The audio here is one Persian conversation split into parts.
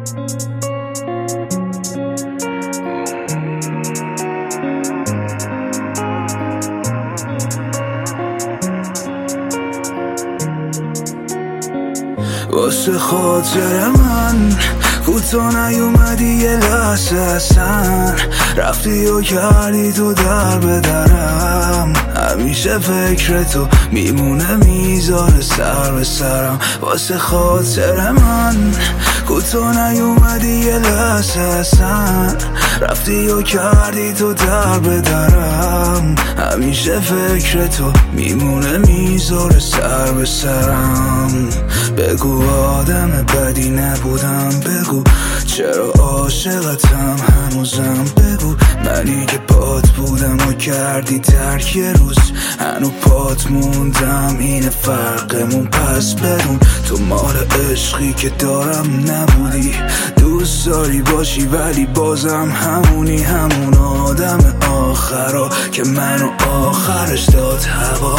واسه خاطر من کوتا نیومدی یه لحظه اصلا، رفتی و کردی تو در به درم. همیشه فکر تو میمونه میذاره سر به سرم. واسه خاطر من کوتا نیومدی یه لحظه اصلا، رفتی و کردی تو در به درم. همیشه فکر تو میمونه میذاره سر به سرم. بگو آدم بدی نبودم، بگو چرا عاشقتم هنوزم، بگو منی که پات بودم و کردی ترک یه روز، هنو پات موندم اینه فرقمون. پس بدون تو مال عشقی که دارم نبودی، دوست داری باشی ولی بازم همونی، همون آدم آخرا که منو آخرش داد هوا.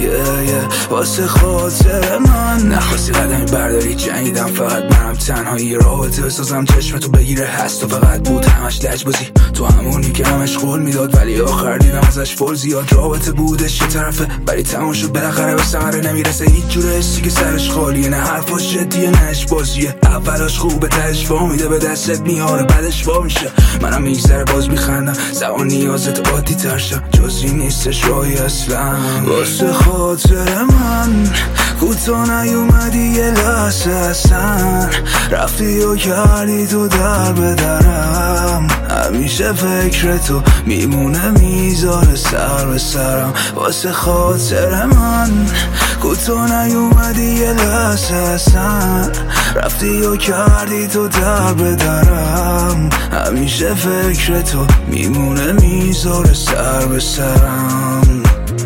واسه خاطر من نخواستی قدمی برداری، جنگیدم فقط منم تنهایی، رابطه بسازم چشمتو بگیره هست و فقط بود همش لجبازی. تو همونی که همش قول میداد ولی آخر دیدم ازش فول زیاد. رابطه بودش یه طرفه ولی تموم شد بالاخره، به ثمره نمیرسه هیچ جوره، حسی که سرش خالیه، نه حرفاش جدیه نه اش بازیه. اولاش خوبه تهش وا میده به دستت میاره بعدش وا میشه. منم میگذره باز میخندم، زمان نیازت عادی تر شد، جزی نیستش راهی اصلا. واسه خاطر من کوتا نیومدی یه لحظه اصلا، رفتی و کردی تو در به درم. همیشه فکر تو میمونه میذاره سر به سرم. واسه خاطر من کوتا نیومدی یه لحظه اصلا، رفتی و کردی تو در به درم. همیشه فکر تو میمونه میذاره سر به سرم.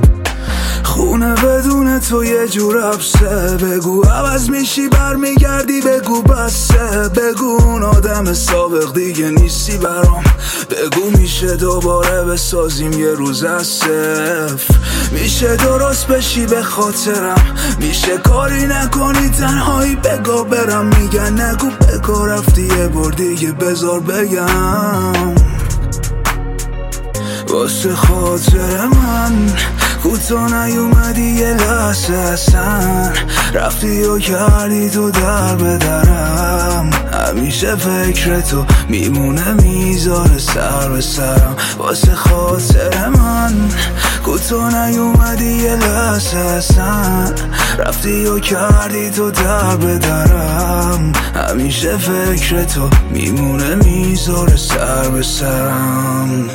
خونه بدون تو یه جور حبسه، بگو عوض میشی برمیگردی، بگو بسه، بگو اون آدم سابق دیگه نیستی برام، بگو میشه دوباره بسازیم یه روز از صفر، میشه درست بشی به خاطرم، میشه کاری نکنی تنهایی بگو برم، میگن نگو بگو رفتی یه بار دیگه بذار بگم. واسه خاطر من کوتا نیومدی یه لحظه اصلا، رفتی و کردی تو در به درم. همیشه فکر تو میمونه میذاره سر به سرم. واسه خاطر من کوتا نیومدی یه لحظه اصلا، رفتی و کردی تو در به درم. همیشه فکر تو میمونه میذاره سر به سرم.